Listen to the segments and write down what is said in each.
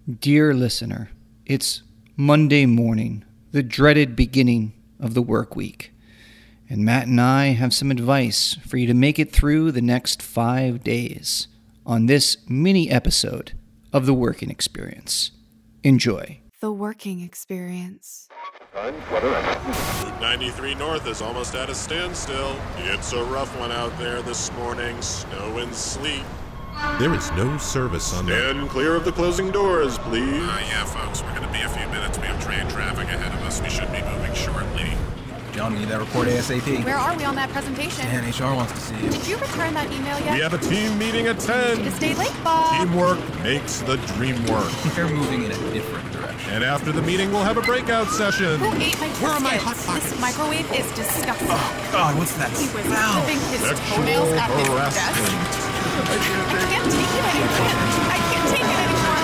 Dear listener, it's Monday morning, the dreaded beginning of the work week, and Matt and I have some advice for you to make it through the next 5 days on this mini episode of The Working Experience. Enjoy. The Working Experience. Route 93 North is almost at a standstill. It's a rough one out there this morning, snow and sleet. There is no service on the... Stand clear of the closing doors, please. Yeah, folks, we're going to be a few minutes. We have train traffic ahead of us. We should be moving shortly. John, we need that report ASAP. Where are we on that presentation? Dan, HR wants to see you. Did you return that email yet? We have a team meeting at 10. To stay late, Bob. Teamwork makes the dream work. They're moving in a different direction. And after the meeting, we'll have a breakout session. Who ate my Where are my biscuits? Hot Pockets? This microwave is disgusting. Oh, God, what's that He was smell? clipping his Sexual toenails at his desk. harassment. I can't take it anymore. I can't take it anymore.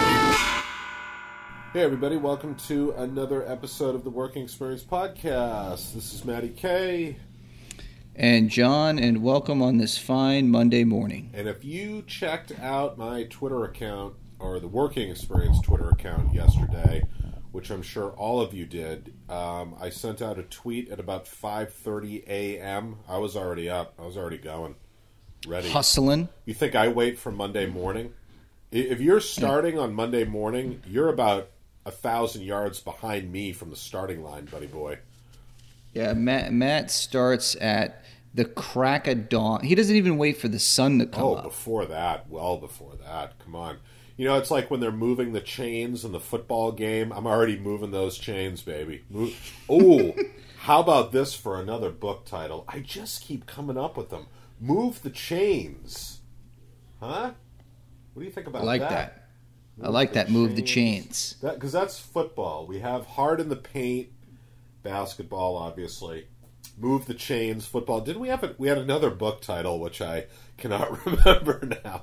Hey everybody, welcome to another episode of the Working Experience Podcast. This is Matty K. And John, and welcome on this fine Monday morning. And if you checked out my Twitter account, or the Working Experience Twitter account yesterday, which I'm sure all of you did, I sent out a tweet at about 5:30 a.m. I was already up. I was already going. Ready. Hustling. You think I wait for Monday morning? If you're starting on Monday morning, you're about 1,000 yards behind me from the starting line, buddy boy. Yeah, Matt starts at the crack of dawn. He doesn't even wait for the sun to come up. Before that. Well before that. Come on. You know, it's like when they're moving the chains in the football game. I'm already moving those chains, baby. Oh, how about this for another book title? I just keep coming up with them. Move the chains. Huh? What do you think about that? I like that. I like that. Move the chains. Because that's football. We have hard in the paint, basketball, obviously. Move the chains, football. Didn't we have we had another book title, which I cannot remember now.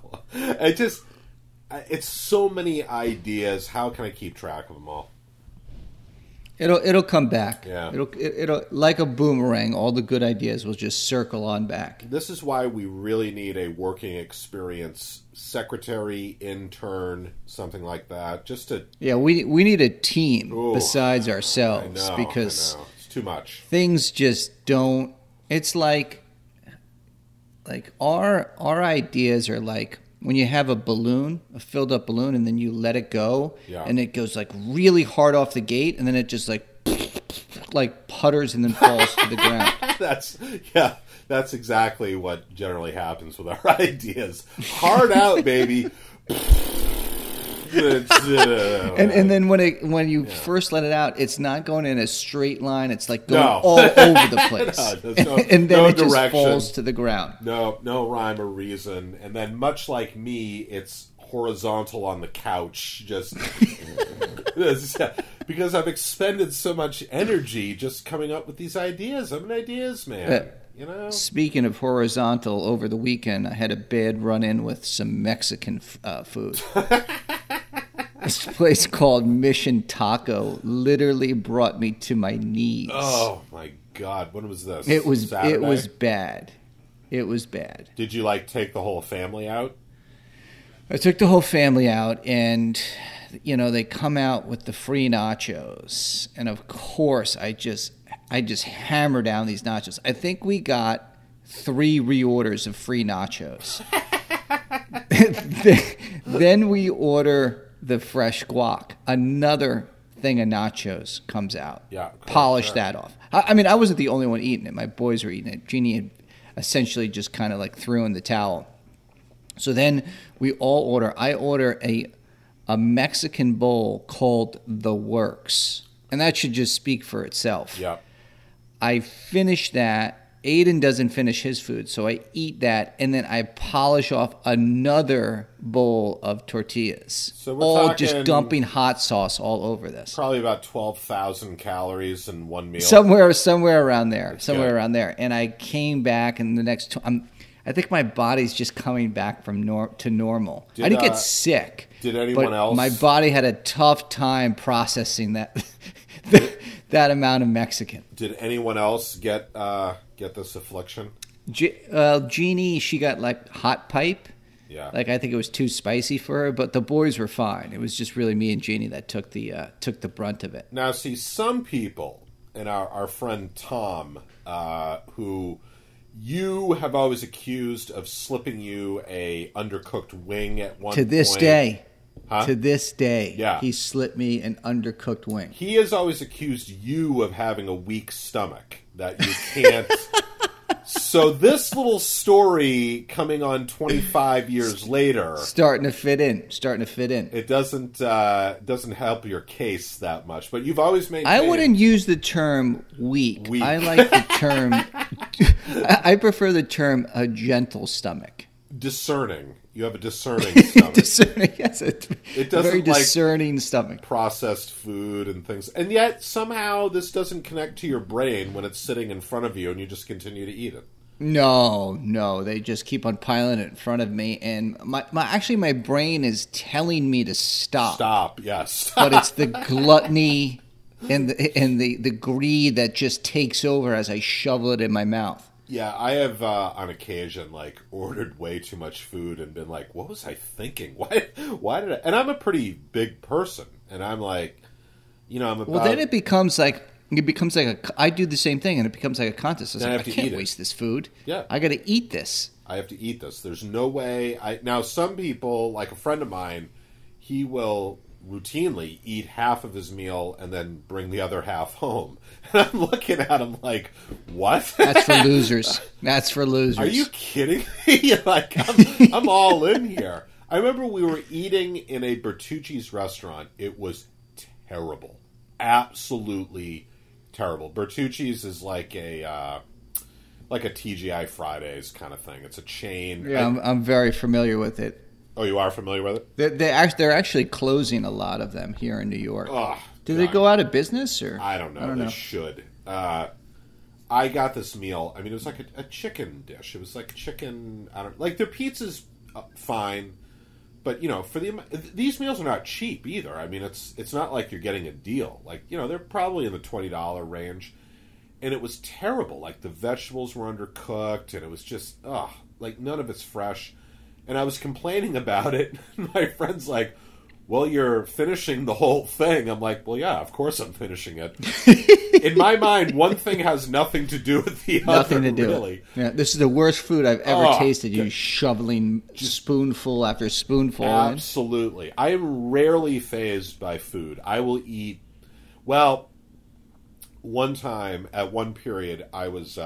It's so many ideas. How can I keep track of them all? It'll come back. Yeah. It'll like a boomerang. All the good ideas will just circle on back. This is why we really need a Working Experience secretary, intern, something like that. Just to we need a team besides ourselves. I know, because it's too much. Things just don't. It's like our ideas are like when you have a balloon, a filled up balloon, and then you let it go, and it goes like really hard off the gate, and then it just like putters and then falls to the ground. That's exactly what generally happens with our ideas. Hard out, baby. and then when you first let it out, it's not going in a straight line. It's like going all over the place. And then it just falls to the ground. No rhyme or reason. And then much like me, it's horizontal on the couch. Just because I've expended so much energy just coming up with these ideas. I'm an ideas man. You know? Speaking of horizontal, over the weekend I had a bad run-in with some Mexican food. This place called Mission Taco literally brought me to my knees. Oh my God! When was this? It was Saturday? It was bad. It was bad. Did you take the whole family out? I took the whole family out, and they come out with the free nachos, and of course I just hammer down these nachos. I think we got 3 reorders of free nachos. Then we order the fresh guac. Another thing of nachos comes out. Yeah, polish that off. I mean, I wasn't the only one eating it. My boys were eating it. Jeannie had essentially just kind of threw in the towel. So then we all order. I order a Mexican bowl called The Works. And that should just speak for itself. Yeah. I finish that. Aiden doesn't finish his food, so I eat that, and then I polish off another bowl of tortillas. So we're talking just dumping hot sauce all over this. Probably about 12,000 calories in one meal. Somewhere around there. Around there. And I came back, and the next I think my body's just coming back to normal. I didn't get sick. Did anyone else? My body had a tough time processing that that amount of Mexican. Did anyone else get this affliction? Jeannie, she got hot pipe, Yeah. Like, I think it was too spicy for her, but the boys were fine. It was just really me and Jeannie that took the brunt of it. Now, see, some people, and our friend Tom, who you have always accused of slipping you a undercooked wing at one point. To this day. Huh? To this day, Yeah. he slipped me an undercooked wing. He has always accused you of having a weak stomach, that you can't... So this little story coming on 25 years later... Starting to fit in. It doesn't help your case that much, but you've always maintained... I wouldn't use the term weak. I like the term... I prefer the term a gentle stomach. Discerning. You have a discerning stomach. Discerning, yes. It doesn't very like discerning stomach. Processed food and things. And yet, somehow, this doesn't connect to your brain when it's sitting in front of you and you just continue to eat it. No. They just keep on piling it in front of me. And my brain is telling me to stop. Stop, yes. But it's the gluttony and the greed that just takes over as I shovel it in my mouth. Yeah, I have, on occasion, ordered way too much food and been like, what was I thinking? Why did I... And I'm a pretty big person. And I'm like, I'm about... Well, then it becomes like I do the same thing, and it becomes like a contest. I can't waste this food. Yeah. I got to eat this. I have to eat this. There's no way... Now, some people, like a friend of mine, he will routinely eat half of his meal and then bring the other half home. And I'm looking at him like, what? That's for losers. That's for losers. Are you kidding me? I'm all in here. I remember we were eating in a Bertucci's restaurant. It was terrible. Absolutely terrible. Bertucci's is like a TGI Fridays kind of thing. It's a chain. Yeah, I'm very familiar with it. Oh, you are familiar with it? They're actually closing a lot of them here in New York. Oh, do they go out of business or? I don't know. They should. I got this meal. I mean, it was like a chicken dish. It was like chicken. Their pizza's fine, but for these meals are not cheap either. I mean, it's not like you're getting a deal. They're probably in the $20 range, and it was terrible. Like the vegetables were undercooked, and it was just none of it's fresh. And I was complaining about it. My friend's like, well, you're finishing the whole thing. I'm like, well, yeah, of course I'm finishing it. In my mind, one thing has nothing to do with the other. Nothing to do really. Yeah, this is the worst food I've ever tasted. You shoveling spoonful after spoonful. Absolutely. I am rarely fazed by food. I will eat... Well, one time, at one period, I was...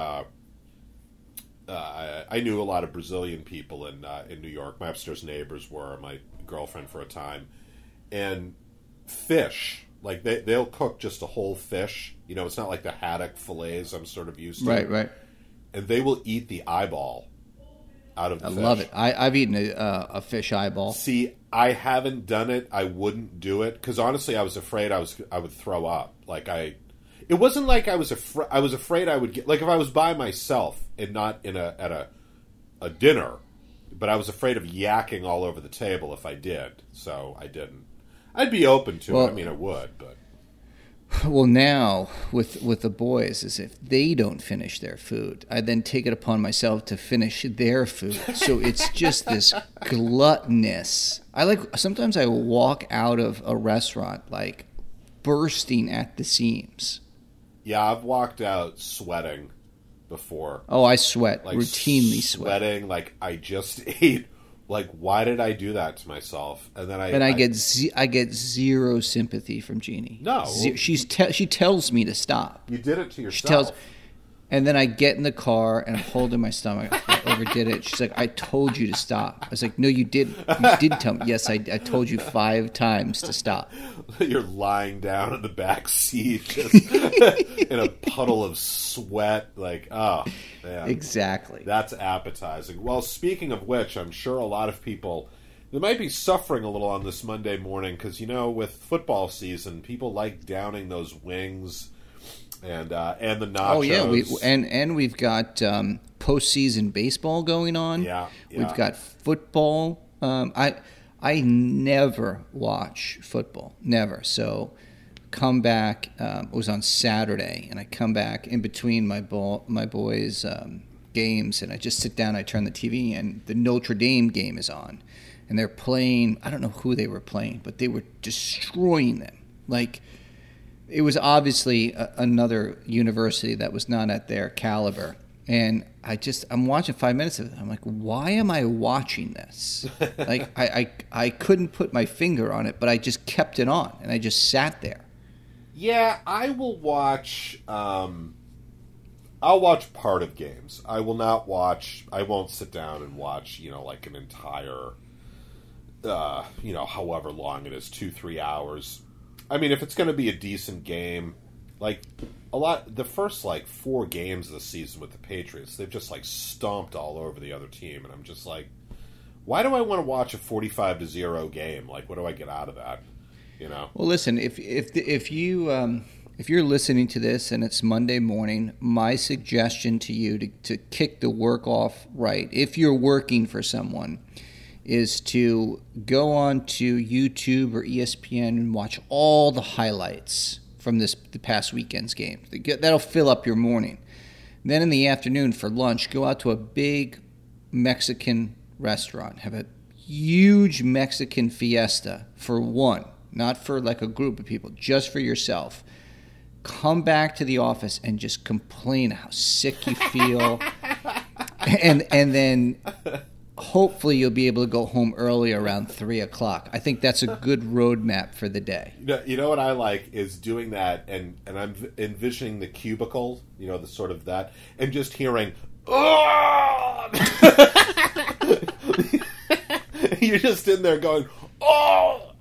I knew a lot of Brazilian people in New York. My upstairs neighbors were my girlfriend for a time. And fish, they'll cook just a whole fish. It's not like the haddock fillets I'm sort of used to. Right. And they will eat the eyeball out of the fish. I love it. I've eaten a fish eyeball. See, I haven't done it. I wouldn't do it. Because honestly, I was afraid I would throw up. It wasn't like I was afraid. I was afraid I would get... if I was by myself and not at a dinner, but I was afraid of yakking all over the table if I did, so I didn't. I'd be open to it. I mean, I would, but... Well, now, with the boys, is if they don't finish their food, I then take it upon myself to finish their food. So it's just this gluttonous... Sometimes I walk out of a restaurant, bursting at the seams. Yeah, I've walked out sweating before. Oh, I sweat. Routinely sweating. I just ate. Why did I do that to myself? And then I get zero sympathy from Jeannie. No. She tells me to stop. You did it to yourself. And then I get in the car and I'm holding my stomach. I overdid it. She's like, I told you to stop. I was like, no, you didn't. You did tell me. Yes, I told you 5 times to stop. You're lying down in the back seat just in a puddle of sweat. Oh, man. Exactly. That's appetizing. Well, speaking of which, I'm sure a lot of people, they might be suffering a little on this Monday morning because, with football season, people like downing those wings and the nachos. Oh yeah, we've got postseason baseball going on. Yeah. We've got football. I never watch football, never. So come back. It was on Saturday, and I come back in between my boys' games, and I just sit down, I turn the TV, and the Notre Dame game is on. And they're playing, I don't know who they were playing, but they were destroying them. Like, it was obviously another university that was not at their caliber. And I'm watching 5 minutes of it. I'm like, why am I watching this? Like, I couldn't put my finger on it, but I just kept it on, and I just sat there. Yeah, I will watch. I'll watch part of games. I will not watch. I won't sit down and watch. Like an entire. However long it is, 2-3 hours. I mean, if it's going to be a decent game, like the first 4 games of the season with the Patriots, they've just stomped all over the other team, and I'm just like, why do I want to watch a 45-0 game? Like, what do I get out of that? Well, listen, if you're listening to this and it's Monday morning, my suggestion to you to kick the work off right, if you're working for someone, is to go on to YouTube or ESPN and watch all the highlights from the past weekend's game. That'll fill up your morning. Then in the afternoon for lunch, go out to a big Mexican restaurant. Have a huge Mexican fiesta for one, not for a group of people, just for yourself. Come back to the office and just complain how sick you feel. and then hopefully you'll be able to go home early around 3 o'clock. I think that's a good roadmap for the day. You know what I like is doing that, and I'm envisioning the cubicle, the sort of that, and just hearing, oh! You're just in there going, oh!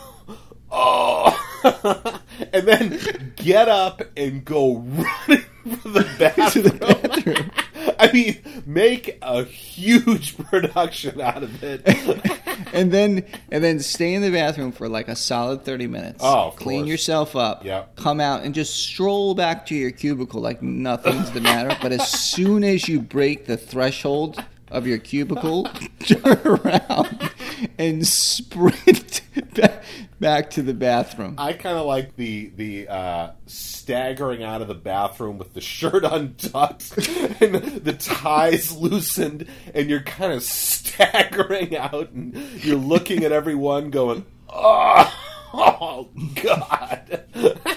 Oh! And then get up and go running to the bathroom. I mean, make a huge production out of it. and then stay in the bathroom for a solid 30 minutes. Oh, of Clean course. yourself up. Yep. Come out and just stroll back to your cubicle like nothing's the matter. But as soon as you break the threshold of your cubicle, turn around and sprint back to the bathroom. I kind of like the staggering out of the bathroom with the shirt untucked and the ties loosened, and you're kind of staggering out, and you're looking at everyone going, oh God.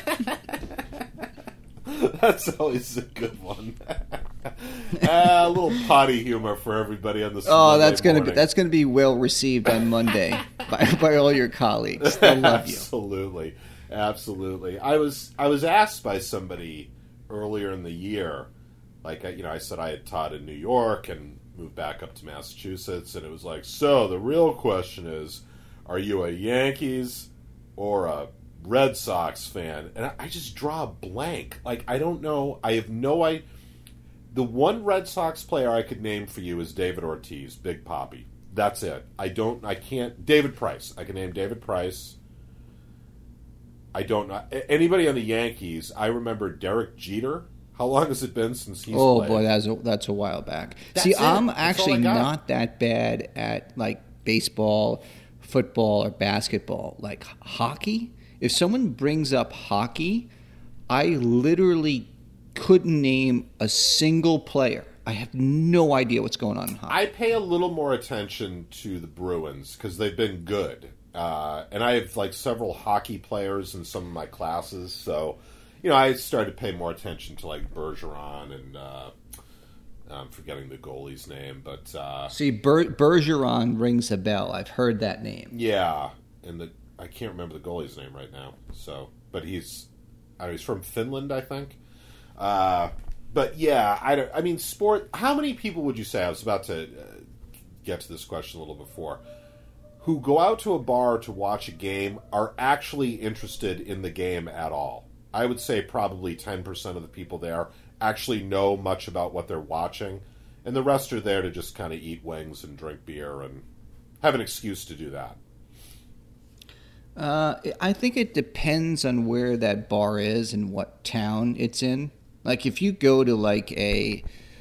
That's always a good one. A little potty humor for everybody on this. Oh, that's gonna be well received on Monday by all your colleagues. They'll love you. Absolutely. I was asked by somebody earlier in the year, I said I had taught in New York and moved back up to Massachusetts, and it was like, so the real question is, are you a Yankees or a Red Sox fan? And I just draw a blank. I don't know. I have no idea. The one Red Sox player I could name for you is David Ortiz, Big Papi. That's it. I can't. David Price. I can name David Price. I don't know. Anybody on the Yankees, I remember Derek Jeter. How long has it been since he's played? Oh, boy, that's a while back. See, I'm actually not that bad at, baseball, football, or basketball. Hockey, if someone brings up hockey, I literally couldn't name a single player. I have no idea what's going on in hockey. I pay a little more attention to the Bruins because they've been good. And I have several hockey players in some of my classes. So, I started to pay more attention to Bergeron and I'm forgetting the goalie's name. But see, Bergeron rings a bell. I've heard that name. Yeah. And I can't remember the goalie's name right now. So, but he's from Finland, I think. But yeah, I mean, sport. How many people would you say? I was about to get to this question a little before. Who go out to a bar to watch a game are actually interested in the game at all? I would say probably 10% of the people there actually know much about what they're watching, and the rest are there to just kind of eat wings and drink beer and have an excuse to do that. I think it depends on where that bar is and what town it's in. If you go to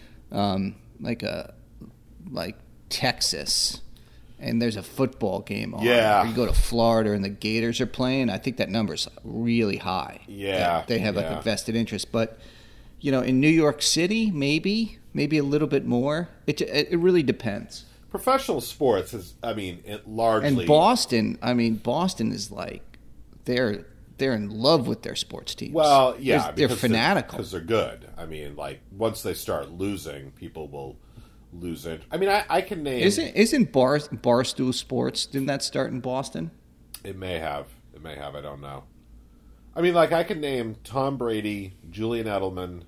Texas and there's a football game on, or you go to Florida and the Gators are playing, I think that number's really high. Yeah, they have a vested interest. But in New York City, maybe maybe a little bit more. It really depends. Professional sports is, it largely. And Boston is like they're in love with their sports teams. Well, yeah, they're fanatical because they're good. Once they start losing, people will lose it. I can name. Isn't Barstool Sports? Didn't that start in Boston? It may have. I don't know. I can name Tom Brady, Julian Edelman,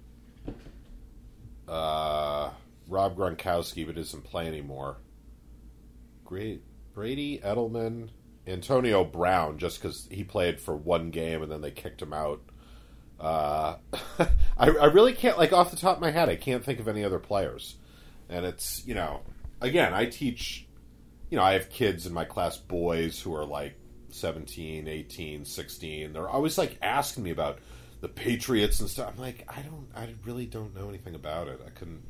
Rob Gronkowski, but doesn't play anymore. Great. Brady, Edelman, Antonio Brown, just because he played for one game and then they kicked him out. I really can't, off the top of my head, I can't think of any other players. And it's, again, I teach, I have kids in my class, boys who are 17, 18, 16. They're always asking me about the Patriots and stuff. I'm I really don't know anything about it. I couldn't,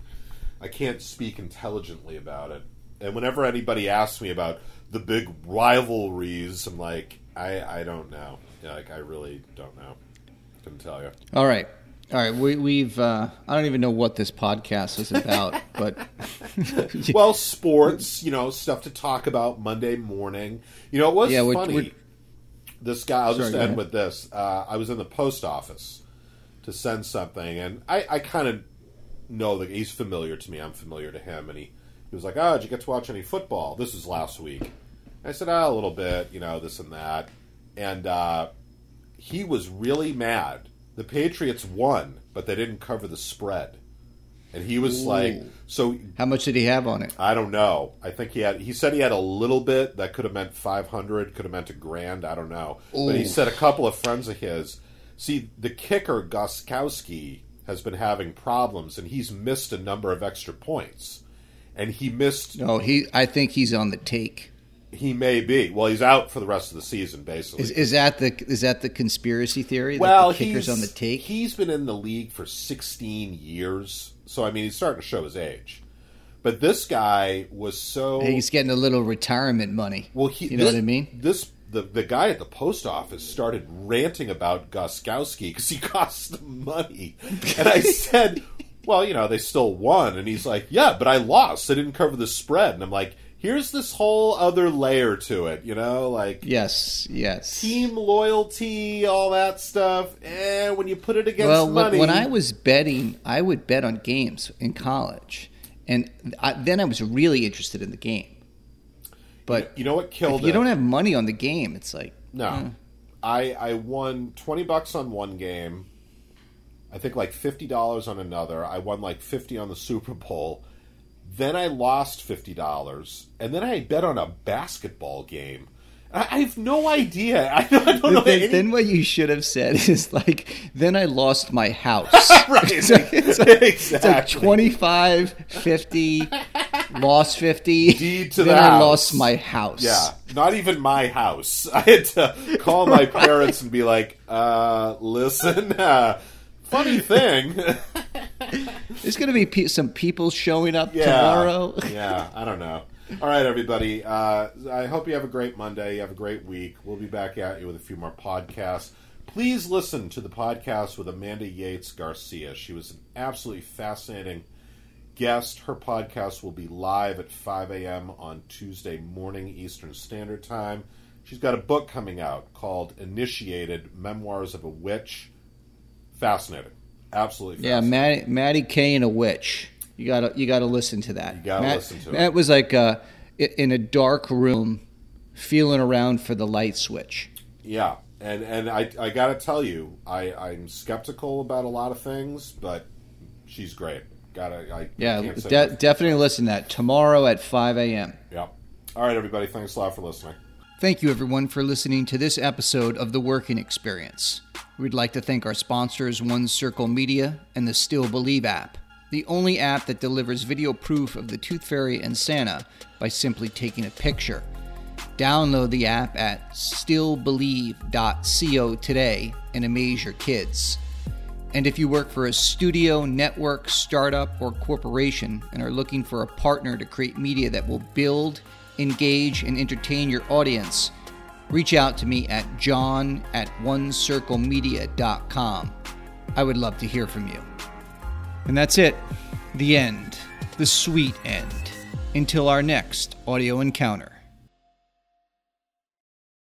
I can't speak intelligently about it. And whenever anybody asks me about the big rivalries, I'm I don't know. I really don't know. Couldn't tell you. All right. We've I don't even know what this podcast is about, but well, sports, stuff to talk about Monday morning. It was funny. This guy, I'll just end with this. I was in the post office to send something, and I kind of know that he's familiar to me. I'm familiar to him, and he was like, "Oh, did you get to watch any football?" This was last week. I said, "Oh, a little bit, this and that," and he was really mad. The Patriots won, but they didn't cover the spread. And he was so... How much did he have on it? I don't know. I think he said he had a little bit. That could have meant 500, could have meant $1,000. I don't know. Ooh. But he said a couple of friends of his... See, the kicker, Gostkowski, has been having problems, and he's missed a number of extra points. And he missed... No, I think he's on the take. He may be. Well, he's out for the rest of the season, basically. Is that the conspiracy theory? Well, that the kicker's on the take. He's been in the league for 16 years, so he's starting to show his age. But this guy was so... He's getting a little retirement money. Well, you know what I mean? The guy at the post office started ranting about Gostkowski because he cost them money, and I said, "Well, they still won," and he's like, "Yeah, but I lost. I didn't cover the spread," and I'm like. Here's this whole other layer to it, Yes. Team loyalty, all that stuff. When you put it against money. When I was betting, I would bet on games in college, and then I was really interested in the game. But you know what killed it? If you don't have money on the game, it's no. I won $20 on one game. I think $50 on another. I won $50 on the Super Bowl. Then I lost $50, and then I bet on a basketball game. I have no idea. I don't know. Then what you should have said is then I lost my house. Right. Exactly. It's 25, 50, lost 50. Deed to then the I house. lost my house. Yeah, not even my house. I had to call my parents and be like, listen, funny thing. There's going to be some people showing up tomorrow. Yeah, I don't know. All right, everybody. I hope you have a great Monday. You have a great week. We'll be back at you with a few more podcasts. Please listen to the podcast with Amanda Yates Garcia. She was an absolutely fascinating guest. Her podcast will be live at 5 a.m. on Tuesday morning Eastern Standard Time. She's got a book coming out called Initiated, Memoirs of a Witch. Fascinating. Absolutely fascinating. Yeah, Maddie Kay and a Witch. You gotta listen to that. You gotta listen to it. That was in a dark room, feeling around for the light switch. Yeah, and I gotta tell you, I'm skeptical about a lot of things, but she's great. Definitely listen to that tomorrow at 5 a.m. Yep. All right, everybody. Thanks a lot for listening. Thank you, everyone, for listening to this episode of The Working Experience. We'd like to thank our sponsors, One Circle Media and the Still Believe app, the only app that delivers video proof of the Tooth Fairy and Santa by simply taking a picture. Download the app at stillbelieve.co today and amaze your kids. And if you work for a studio, network, startup, or corporation and are looking for a partner to create media that will build, engage, and entertain your audience, reach out to me at john@onecirclemedia.com. I would love to hear from you. And that's it. The end. The sweet end. Until our next audio encounter.